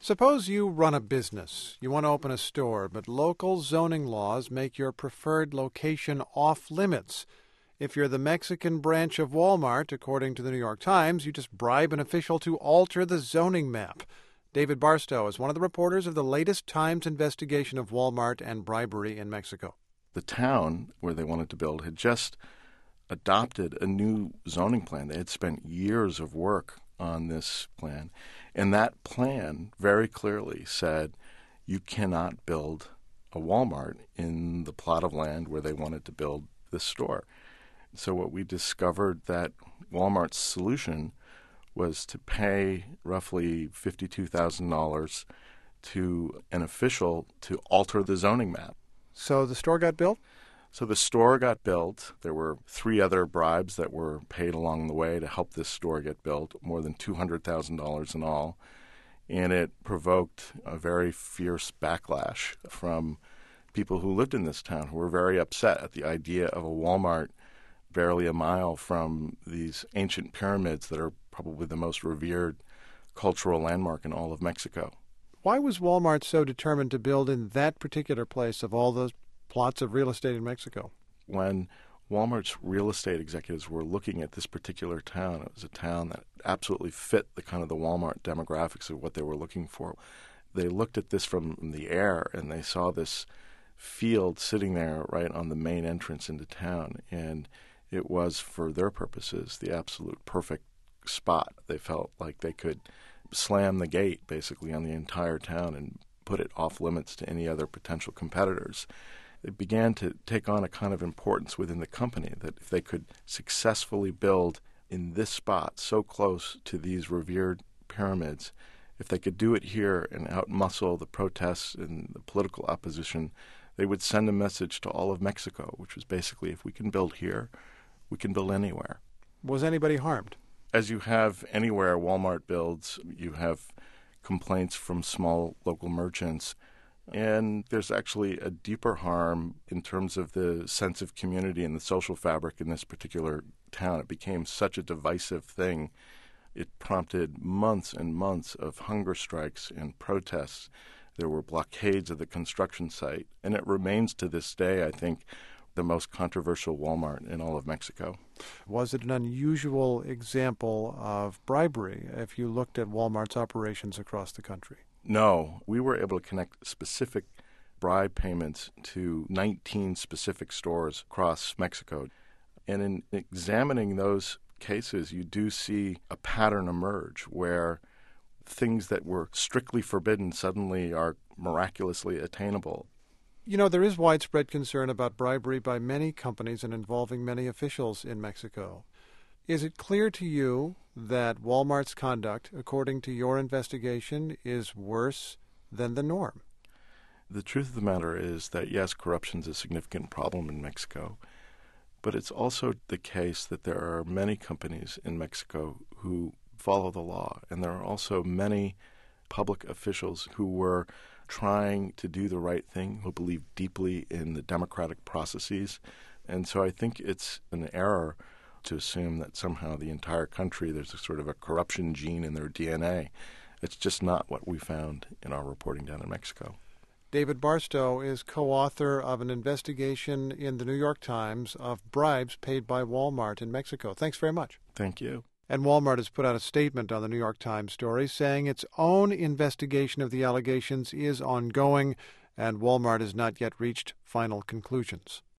Suppose you run a business. You want to open a store, but local zoning laws make your preferred location off limits. If you're the Mexican branch of Walmart, according to the New York Times, you just bribe an official to alter the zoning map. David Barstow is one of the reporters of the latest Times investigation of Walmart and bribery in Mexico. The town where they wanted to build had just adopted a new zoning plan. They had spent years of work on this plan, and that plan very clearly said you cannot build a Walmart in the plot of land where they wanted to build this store. So what we discovered that Walmart's solution was to pay roughly $52,000 to an official to alter the zoning map. So the store got built? So the store got built. There were 3 other bribes that were paid along the way to help this store get built, more than $200,000 in all. And it provoked a very fierce backlash from people who lived in this town who were very upset at the idea of a Walmart barely a mile from these ancient pyramids that are probably the most revered cultural landmark in all of Mexico. Why was Walmart so determined to build in that particular place of all those plots of real estate in Mexico? When Walmart's real estate executives were looking at this particular town, it was a town that absolutely fit the kind of the Walmart demographics of what they were looking for. They looked at this from the air and they saw this field sitting there right on the main entrance into town, and it was, for their purposes, the absolute perfect spot. They felt like they could slam the gate basically on the entire town and put it off limits to any other potential competitors. It began to take on a kind of importance within the company that if they could successfully build in this spot so close to these revered pyramids, if they could do it here and outmuscle the protests and the political opposition, they would send a message to all of Mexico, which was basically, if we can build here, we can build anywhere. Was anybody harmed? As you have anywhere Walmart builds, you have complaints from small local merchants. And there's actually a deeper harm in terms of the sense of community and the social fabric in this particular town. It became such a divisive thing. It prompted months and months of hunger strikes and protests. There were blockades of the construction site. And it remains to this day, I think, the most controversial Walmart in all of Mexico. Was it an unusual example of bribery if you looked at Walmart's operations across the country? No. We were able to connect specific bribe payments to 19 specific stores across Mexico. And in examining those cases, you do see a pattern emerge where things that were strictly forbidden suddenly are miraculously attainable. You know, there is widespread concern about bribery by many companies and involving many officials in Mexico. Is it clear to you that Walmart's conduct, according to your investigation, is worse than the norm? The truth of the matter is that, yes, corruption is a significant problem in Mexico, but it's also the case that there are many companies in Mexico who follow the law, and there are also many public officials who were trying to do the right thing, who believe deeply in the democratic processes. And so I think it's an error to assume that somehow the entire country, there's a sort of a corruption gene in their DNA. It's just not what we found in our reporting down in Mexico. David Barstow is co-author of an investigation in the New York Times of bribes paid by Walmart in Mexico. Thanks very much. Thank you. And Walmart has put out a statement on the New York Times story saying its own investigation of the allegations is ongoing and Walmart has not yet reached final conclusions.